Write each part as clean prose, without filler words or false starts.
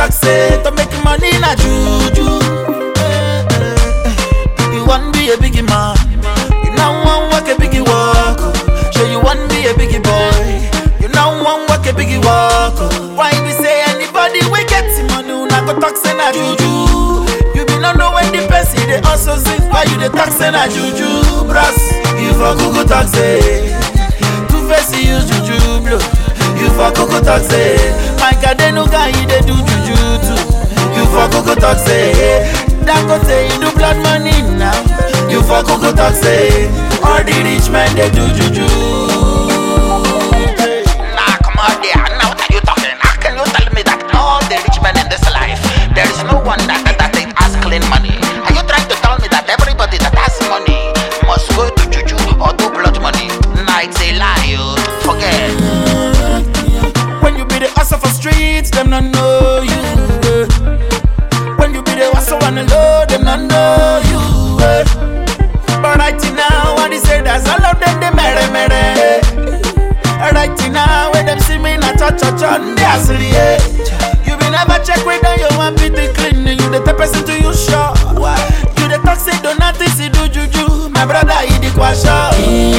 taxi to make money na juju. You want be a biggie man, you now want work a biggie walk. Sure you want be a biggie boy, you now want work a biggie walk. Why we say anybody we get money na go taxi na juju? You be not know when the person they also sing why you the taxi na juju. Brass, you for Google taxi, two face use juju blow. You for Google taxi, my God they no guy they do juju too. You for Google taxi, that go say you do blood money now. You for Google taxi, all the rich men they do juju. Nah, come on there. Now what are you talking? How can you tell me that all the rich men in this life, there is no one that has clean money? Are you trying to tell me that everybody that has money must go to juju or do blood money? Nah, it's a lie, you forget. When you be the hustle for streets, them not know you. When you be the hustle on the low, them not know you. But right now, when they say that's all of them, they mere. Right now, when them see me not touch on the asli. You be never check whether you want me to clean. You the type person to you sure. You the toxic, don't nothing see do juju. My brother, he the kwasha.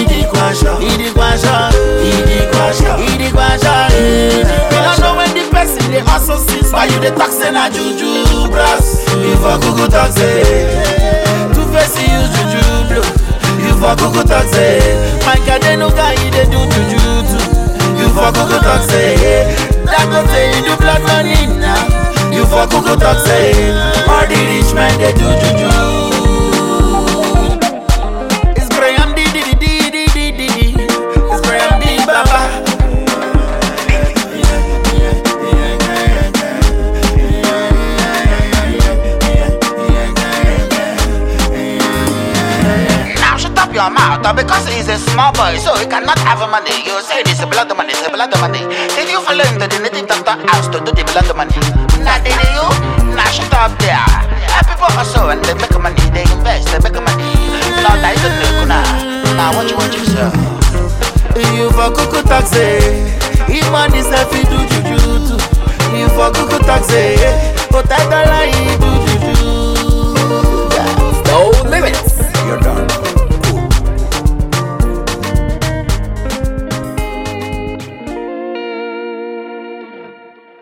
You don't know when the person they also sees why you the taxi na juju. Brass, you for Google taxi, two face use juju blow. You for Google taxi, my God they no guy they do juju too. You for Google taxi, that go say you do blood money now. You for Google taxi, all the rich men they do juju. It's Graham D. It's Graham D. Baba. Your mouth because he's a small boy, so he cannot have money. You say it's blood money, it's blood money. Did you follow him to the native doctor house to do the blood money? Nah, did you? Nah, shut up there. People also and they make money, they invest, they make money. Now that is the now what you want to say? You for Google taxi,